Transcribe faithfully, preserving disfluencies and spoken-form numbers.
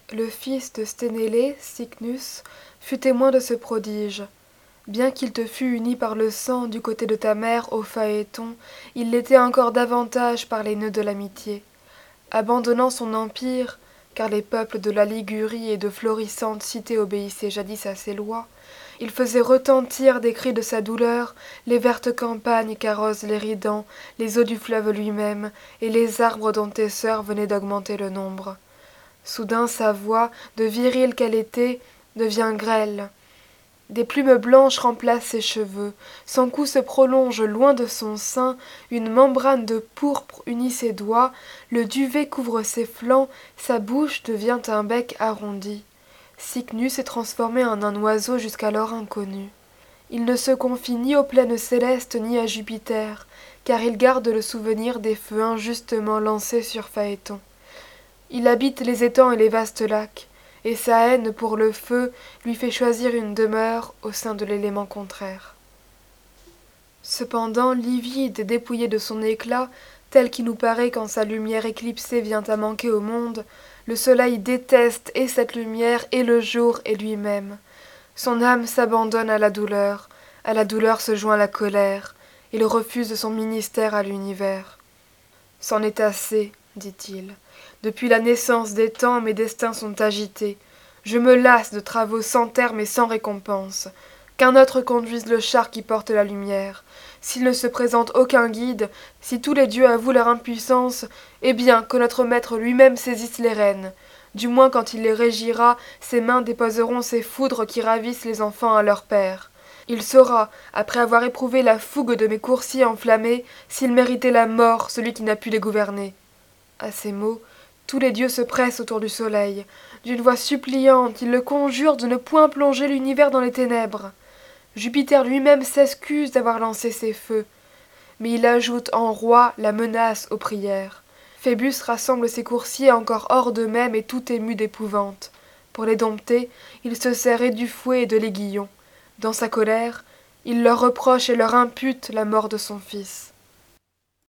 Le fils de Sténélé, Cycnus, fut témoin de ce prodige. Bien qu'il te fût uni par le sang du côté de ta mère au Phaéton, il l'était encore davantage par les nœuds de l'amitié. Abandonnant son empire, car les peuples de la Ligurie et de florissantes cités obéissaient jadis à ses lois, il faisait retentir des cris de sa douleur les vertes campagnes qu'arrosent l'Éridan, les eaux du fleuve lui-même, et les arbres dont tes sœurs venaient d'augmenter le nombre. Soudain sa voix, de virile qu'elle était, devient grêle. Des plumes blanches remplacent ses cheveux, son cou se prolonge loin de son sein, une membrane de pourpre unit ses doigts, le duvet couvre ses flancs, sa bouche devient un bec arrondi. Cycnus est transformé en un oiseau jusqu'alors inconnu. Il ne se confie ni aux plaines célestes ni à Jupiter, car il garde le souvenir des feux injustement lancés sur Phaéton. Il habite les étangs et les vastes lacs, et sa haine pour le feu lui fait choisir une demeure au sein de l'élément contraire. Cependant, livide et dépouillé de son éclat, tel qui nous paraît quand sa lumière éclipsée vient à manquer au monde, le soleil déteste et cette lumière et le jour et lui-même. Son âme s'abandonne à la douleur, à la douleur se joint la colère, il refuse son ministère à l'univers. C'en est assez, dit-il. Depuis la naissance des temps, mes destins sont agités. Je me lasse de travaux sans terme et sans récompense. Qu'un autre conduise le char qui porte la lumière. S'il ne se présente aucun guide, si tous les dieux avouent leur impuissance, eh bien que notre maître lui-même saisisse les rênes. Du moins quand il les régira, ses mains déposeront ces foudres qui ravissent les enfants à leur père. Il saura, après avoir éprouvé la fougue de mes coursiers enflammés, s'il méritait la mort, celui qui n'a pu les gouverner. À ces mots, tous les dieux se pressent autour du soleil. D'une voix suppliante, ils le conjurent de ne point plonger l'univers dans les ténèbres. Jupiter lui-même s'excuse d'avoir lancé ces feux, mais il ajoute en roi la menace aux prières. Phébus rassemble ses coursiers encore hors d'eux-mêmes et tout émus d'épouvante. Pour les dompter, il se sert du fouet et de l'aiguillon. Dans sa colère, il leur reproche et leur impute la mort de son fils.